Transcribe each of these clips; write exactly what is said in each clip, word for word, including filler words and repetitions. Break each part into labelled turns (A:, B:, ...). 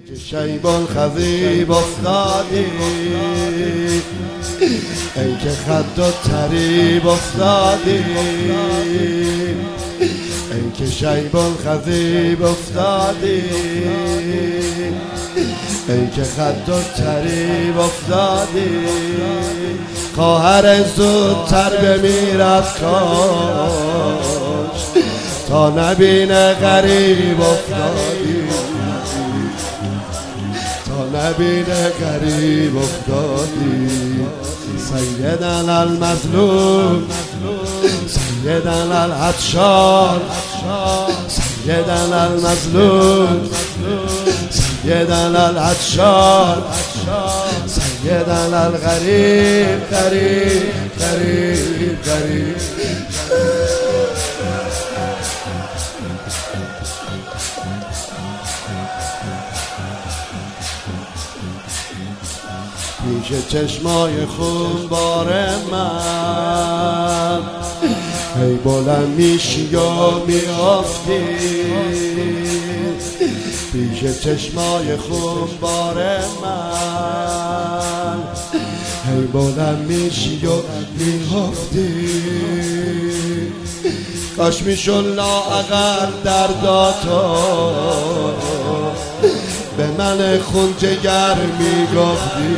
A: که شیبان خضیب افتادی، ای که خد و تریب افتادی، ای که شیبان خضیب افتادی، ای که خد و تریب افتادی. خواهر زودتر بمیرد کاش تا نبینه غریب افتادی، تا نبینه غریب افتادی. سیدنا المظلوم، سیدنا العطشان، سیدنا المظلوم، سیدنا العطشان، سیدنا الغریب، غریب غریب غریب. پیش چشمای خون بار من ای بلند میشی و میافتی، پیش چشمای خون بار من ای بلند میشی و میافتی. کاش میشون لااقل درداتو به من خون جگر میگفتی،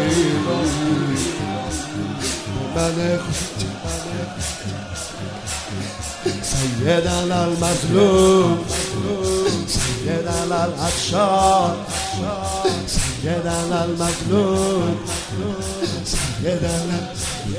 A: به من خون جگر. سیدنا المظلوم، سیدنا العطشان، سیدنا المظلوم، سیدنا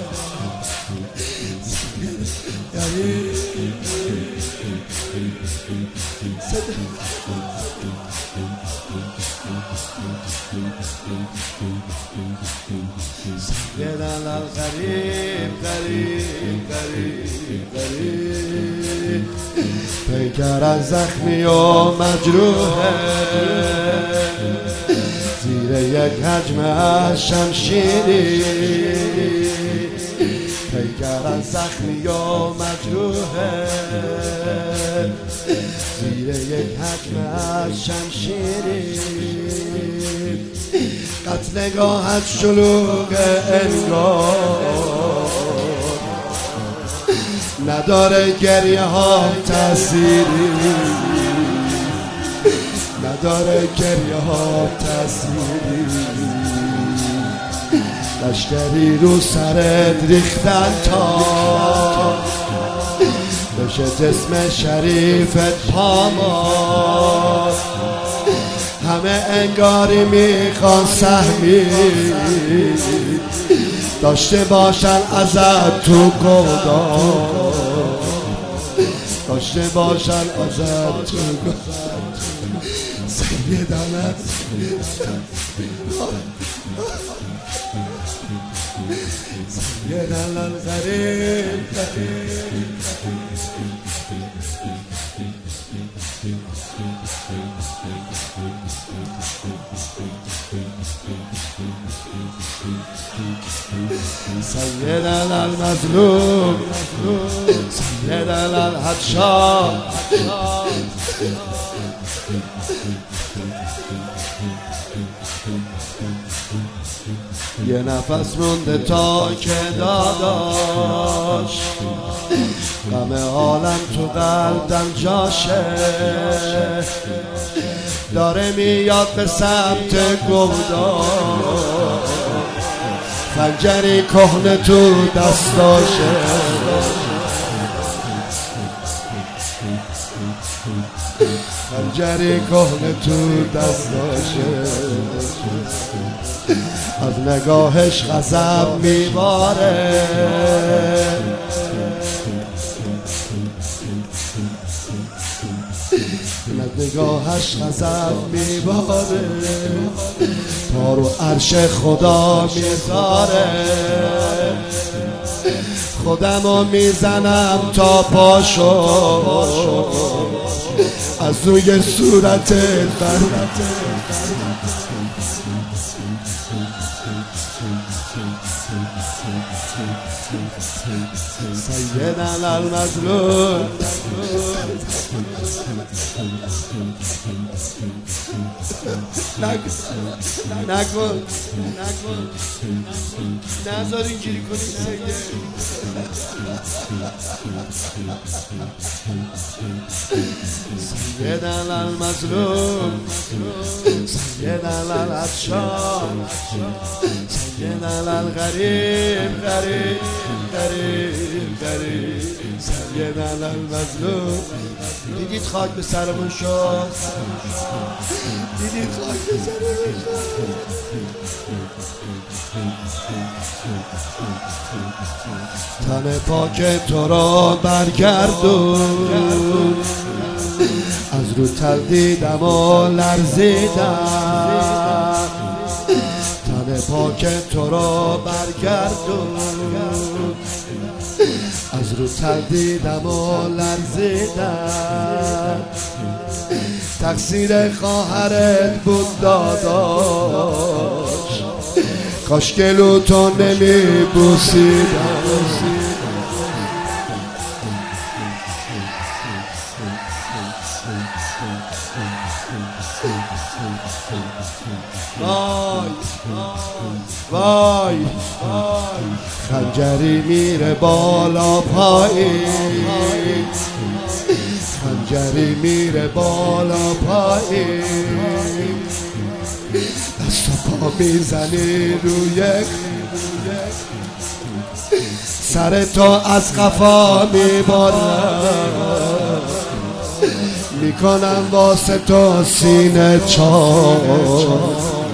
A: سیدنا الغریب، غریب غریب غریب. پیکر از زخمی و مجروحه زیر یک حجم از شمشیری، پیکر از زخمی و مجروحه زیر یک حجم از شمشیری. قتلگاهت شلوغ انگار نداره، گریه ها تأثیری نداره، گریه ها تأثیری. لشکری رو سرت ریختن تا بشه جسم شریفت پامال، همه انگاری میخوان سهمی داشته باشن ازت تو گودار، داشته باشن ازت تو گودار. سیدنا سیدنا الغریب، سیدنا المظلوم، سیدنا العطشان. یه نفس مونده تا که داداش غم عالم تو قلبم جاشه، داره میاد به سمت گودار، خنجری کهنه تو دستاشه، خنجری کهنه تو دستاشه. از نگاهش غضب میباره، از نگاهش غضب میباره، تا رو عرش خدا میذاره. خودمو میزنم تا پاشو از روی صورت برد. سیدنا المظلوم، نکن نکن نذار اینجوری کنی سیده سیدن المظلوم سیدن العطشان سیدن الغریب غریب غریب غریب سیدن المظلوم. دیدید خاک به سرمون شد، دیدید خاک به سرمون شد. تن پاک تو را برگردون، از رو تل دیدم و لرزیدم. تن پاک تو را برگردون، از رو تل دیدم و لرزیدم. تقصیر خواهرت بود داداش، کاش که لوتو نمی بوسیدم. وای وای وای خنجری میره بالا پایین، خنجری میره بالا پایین. دست و پا میزنی روی سر تو از قفا میبارم، میکنم واسه تو سینه چار.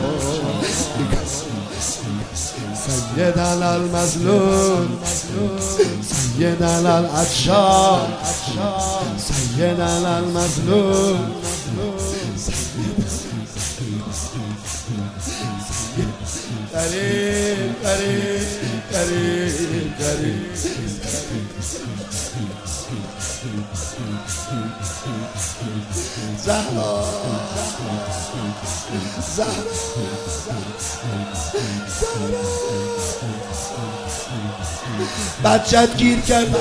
A: سیدن المظلوم سیدن العطشان سیدن المظلوم. قریب قریب قریب قریب زهرا زهرا بچت گیر کرد،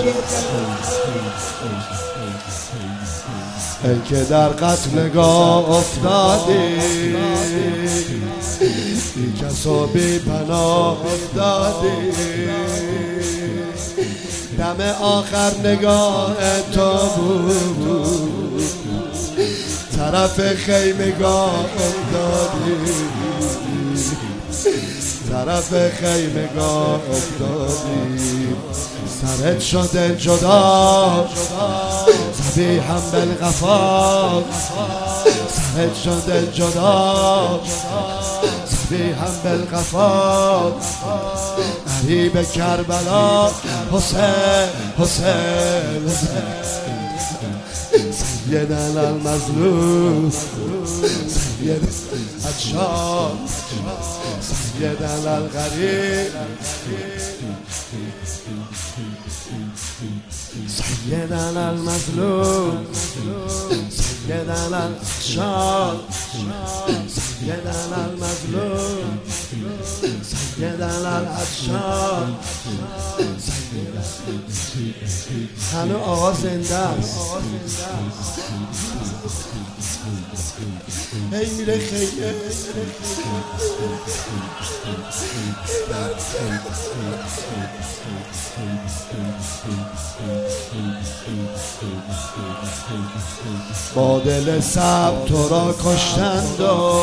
A: ای که در قتلگاه افتادی، بی کس و بی پناه افتادی. دم آخر نگاه تو بود، طرف خیمگاه افتادی، طرف خیمگاه افتادی. سرت شده جدا ذبیحا بالغفار، سرت شده جدا ذبیحا بالغفار. قریب کربلا حسین حسین حسین. سیدن المظلوم سیدن العطشان سیدن الغریب سیدن المظلوم سیدن العطشان سیدن المظلوم سیدن العطشان. هنو آقا زنده است، هی میره خیلی با دل صبر تو را کشتند و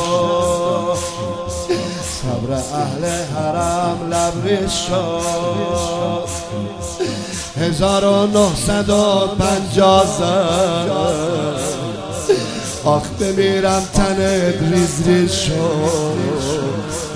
A: صبر اهل حرم لبریز شد. هزار و نهصد و پنجاه زن آخ بمیرم تنت ریز ریز شد.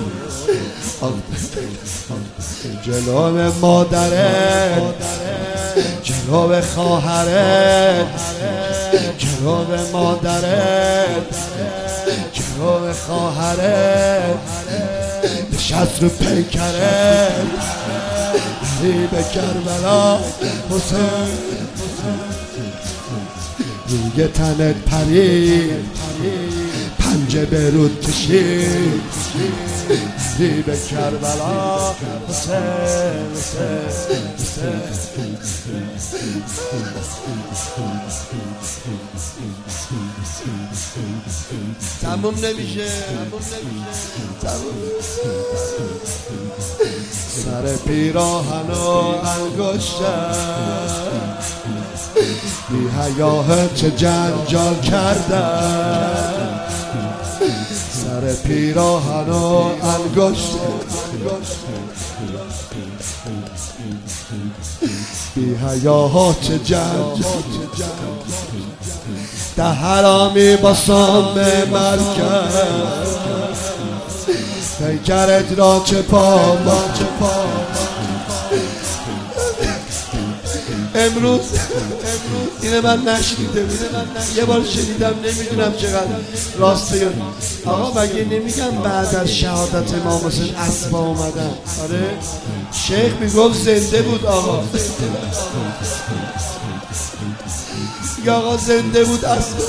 A: جلو مادرت جلو خواهرت جلو مادرت جلو خواهرت نشست رو پیکرت. قریب کربلا حسین روی تنت پرید، پنج گنج برود کشید به کربلا حسین حسین حسین تموم نمیشه تموم سر پیراهن و انگشتم بی حیاه چه جنجال کردن سر پیراهن و انگشتم بی حیاه چه جنجال ده حرامی با سام مرکز پیکرت را چه پا با چه پا امروز اینه من نشنیده بودم یه بار شنیدم نمیدونم چقدر راسته. آقا مگه نمیگم بعد از شهادت امام حسین اسبا اومدن؟ آره شیخ میگفت زنده بود آقا یا آقا زنده بود اسبا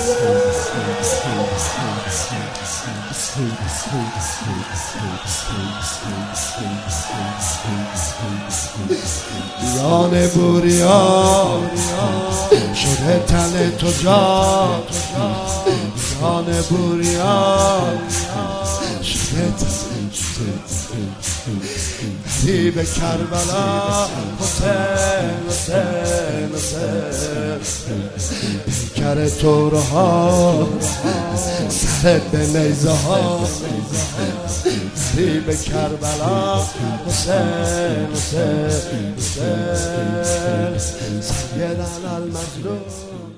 A: بیان بوریان شده تن تو جا بیان بوریان شده تن دی به کربلا حسین حسین حسین پیکر توره ها سرت به نیزه ها دی به کربلا حسین حسین حسین سیدنا المظلوم